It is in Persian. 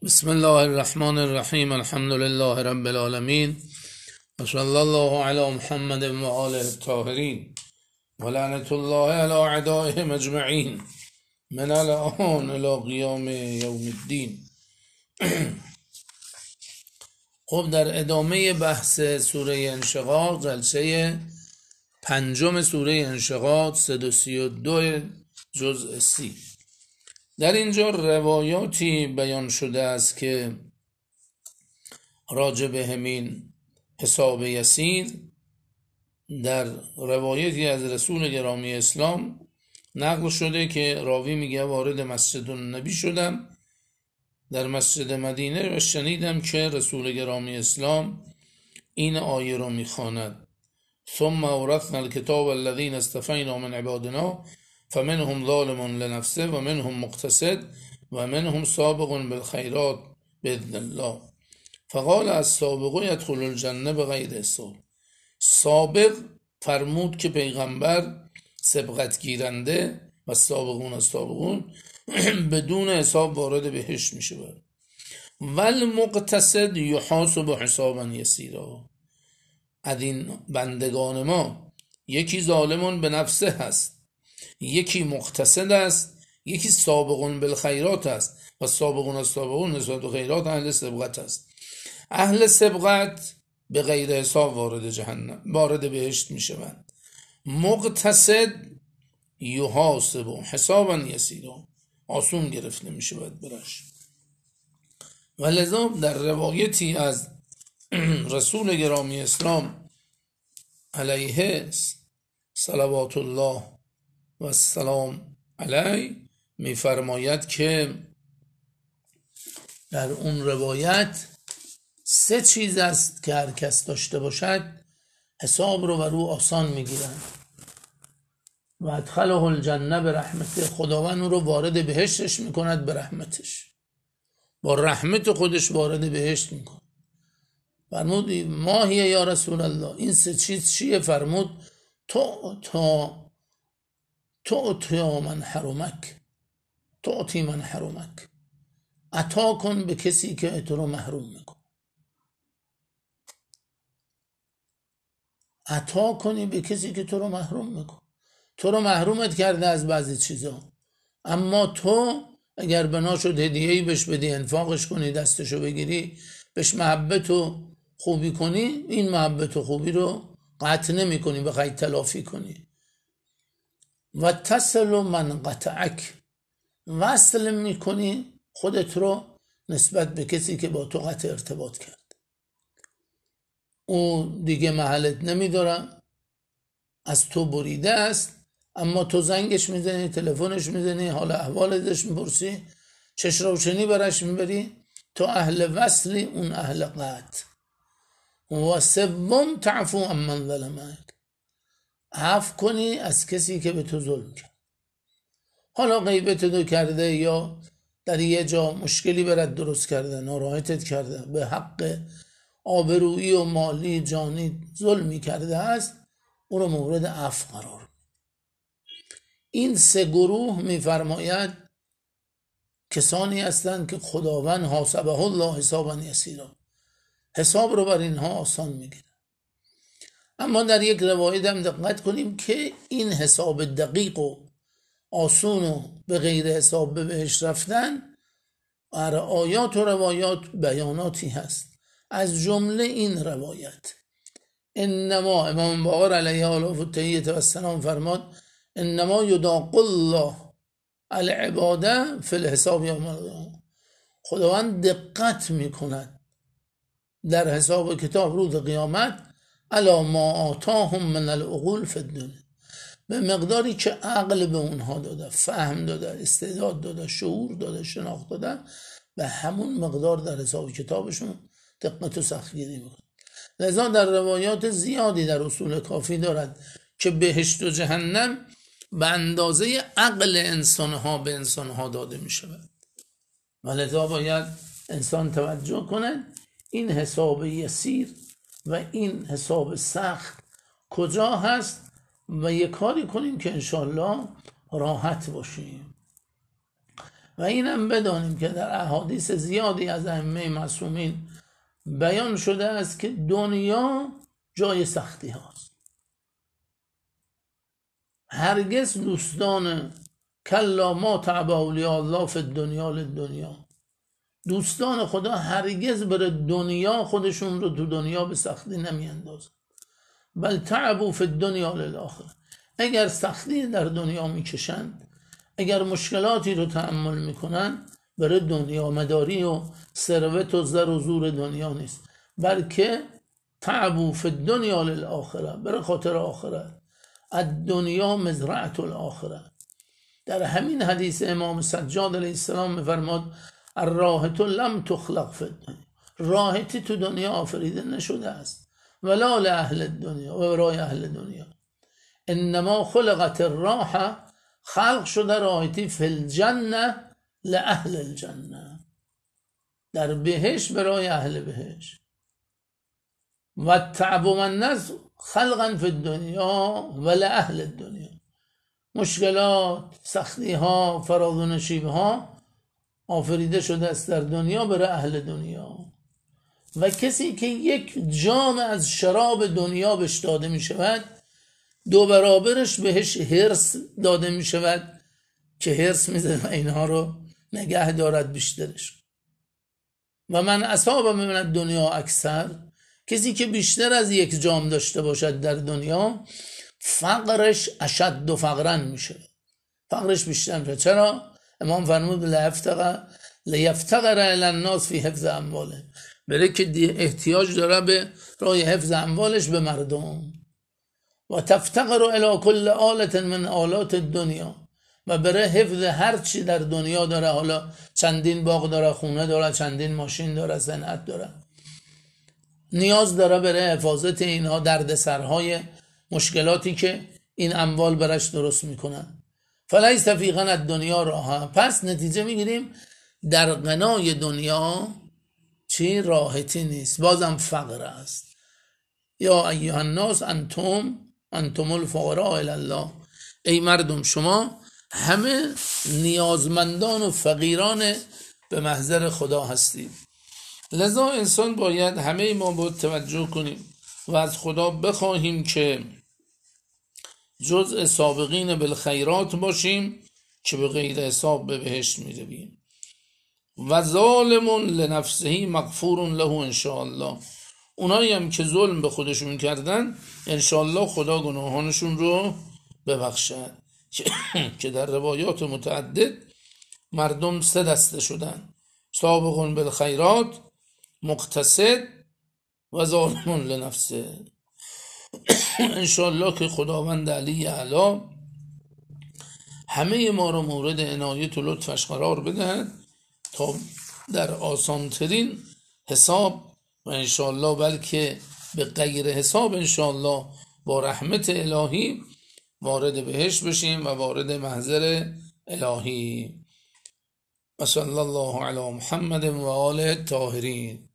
بسم الله الرحمن الرحیم. الحمد لله رب العالمین و صلی الله علی محمد و آله الطاهرین و لعنت الله علی اعدائهم اجمعین من الان الی قیام یوم الدین. خب در ادامه بحث سوره انشقاق، جلسه پنجم سوره انشقاق 332 جزء 30، در اینجا روایاتی بیان شده است که راجع به همین حساب یسیر در روایتی از رسول گرامی اسلام نقل شده که راوی میگه وارد مسجد النبی شدم در مسجد مدینه و شنیدم که رسول گرامی اسلام این آیه رو میخواند: ثم اورثنا الكتاب الذين اصطفینا من عبادنا فمنهم ظالم لنفسه و منهم مقتصد و منهم سابق بالخیرات باذن الله فقال السابق يدخل الجنه بغیر حساب. سابق فرمود که پیغمبر سبقت گیرنده و سابقون بدون حساب وارد بهشت میشه. و المقتصد یحاسب حسابا یسیرا. از این بندگان ما یکی ظالمون به نفسه هست، یکی مقتصد است، یکی سابقون بالخیرات است و سابقون نسبت به خیرات اهل سبقت است. اهل سبقت به غیر حساب وارد بهشت میشوند. مقتصد یحاسب حسابا یسیرا، آسون گرفته میشه باید برش. و لذا در روایتی از رسول گرامی اسلام علیه صلوات الله و السلام علیه میفرماید که در اون روایت 3 چیز است که هر کس داشته باشد حساب رو بر او آسان میگیرن. و ادخله الجنه به رحمته، خداوند او رو وارد بهشتش میکند به رحمتش، با رحمت خودش وارد بهشت میکند. فرمود ما هی یا رسول الله، این 3 چیز چیه؟ فرمود تعطی من حرمک، عطا کن به کسی که تو رو محروم میکن. عطا کنی به کسی که تو رو محروم میکن. تو رو محرومت کرده از بعضی چیزا، اما تو اگر بنا شد هدیه‌ای بهش بدی، انفاقش کنی، دستشو بگیری، بهش محبت و خوبی کنی، این محبت و خوبی رو قطع نمی کنی، بخوای تلافی کنی. و تصل من قطعک، وصل میکنی خودت رو نسبت به کسی که با تو قطع ارتباط کرد. او دیگه محلت نمیداره، از تو بریده است، اما تو زنگش میزنی، تلفنش میزنی، حال احوال ازش میپرسی، چش روشنی برش میبری. تو اهل وصلی، اون اهل قطع. و سوم تعفو عمن ظلمک، عفو کنی از کسی که به تو ظلم کرد. حالا غیبت تو کرده یا در یه جا مشکلی برات درست کرده، ناراحتت کرده، به حق آبرویی و مالی جانی ظلمی کرده است، او رو مورد عفو قرار بده. این 3 گروه میفرماید کسانی هستند که خداوند حاسبه الله حسابا یسیرا، حساب رو بر اینها آسان میگیره. اما در یک روایت هم دقت کنیم که این حساب دقیق و آسون و به غیر حساب به بهشت رفتن در آیات و روایات بیاناتی هست. از جمله این روایت انما امام باقر علیه آلاف و تحییت و السلام فرماد انما یداق الله العباده فی الحساب یوم القیامه، خداوند دقت میکند در حساب کتاب روز قیامت الا ما آتاهم من العقول فی الدنیا، به مقداری که عقل به اونها داده، فهم داده، استعداد داده، شعور داده، شناخت داده، به همون مقدار در حساب کتابشون دقت و سختگیری میکنه. لذا در روایات زیادی در اصول کافی دارد که بهشت و جهنم به اندازه عقل انسانها به انسانها داده میشود. ولذا باید انسان توجه کنه این حساب یسیر و این حساب سخت کجا هست و یک کاری کنیم که انشالله راحت باشیم. و اینم بدانیم که در احادیث زیادی از ائمه معصومین بیان شده است که دنیا جای سختی هاست. هرگز دوستان کلا ما تعب اولیاء الله فی الدنیا للدنیا، دوستان خدا هرگز بر دنیا خودشون رو تو دنیا به سختی نمی اندازن. بل تعبوا فی الدنیا للآخره، اگر سختی در دنیا میکشند، اگر مشکلاتی رو تحمل میکنن، برای دنیا مداری و ثروت و زر و زور دنیا نیست، بلکه تعبوا فی الدنیا للآخره، برای خاطر آخرت. الدنیا مزرعة الاخره. در همین حدیث امام سجاد علیه السلام میفرماد الراحة لم تخلق فی الدنیا، راحتی تو دنیا آفریده نشده است، ولا لأهل الدنیا، و برای اهل دنیا. انما خلقت الراحه، خلق شده راحتی فی الجنه لأهل الجنه، در بهشت برای اهل بهشت. و التعب والنصب خلقا فی الدنیا و لأهل الدنیا، مشکلات، سختی ها، فراز و نشیب ها آفریده شده است در دنیا برای اهل دنیا. و کسی که یک جام از شراب دنیا بهش داده می شود، 2 برابرش بهش حرص داده می شود که حرص می زنه اینها رو نگه دارد بیشترش. و من اصاب من الدنیا اکثر، کسی که بیشتر از یک جام داشته باشد در دنیا، فقرش اشد و فقرن میشه، فقرش بیشتر میشه. چرا؟ امام فرمود لیفتقر الی الناس فی حفظ امواله، برای که احتیاج داره به رای حفظ اموالش به مردم. و تفتقر الی کل آلة من آلات الدنیا، و برای حفظ هر چی در دنیا داره، حالا چندین باغ داره، خونه داره، چندین ماشین داره، صنعت داره، نیاز داره برای حفاظت اینها دردسرهای مشکلاتی که این اموال برش درست میکنن. فلیس فی غنی الدنیا راحه، پس نتیجه میگیریم در غنای دنیا چی راحتی نیست، بازم فقر است. یا ایها الناس انتم الفقراء الی الله، ای مردم شما همه نیازمندان و فقیران به محضر خدا هستید. لذا انسان باید همه ما باید توجه کنیم و از خدا بخواهیم که جزء سابقین بالخیرات باشیم که به غیر حساب به بهشت میرویم. و ظالم لنفسه مغفور له انشاءالله، اونایی هم که ظلم به خودشون کردن انشاءالله خدا گناهانشون رو ببخشد. که در روایات متعدد مردم 3 دسته شدن: سابقون بالخیرات، مقتصد و ظالم لنفسه. انشاءالله که خداوند علی اعلی همه ما رو مورد عنایت و لطفش قرار بدهد تا در آسانترین حساب و انشاءالله بلکه به غیر حساب انشاءالله با رحمت الهی وارد بهشت بشیم و وارد محضر الهی. و صلی الله علی محمد و آله الطاهرین.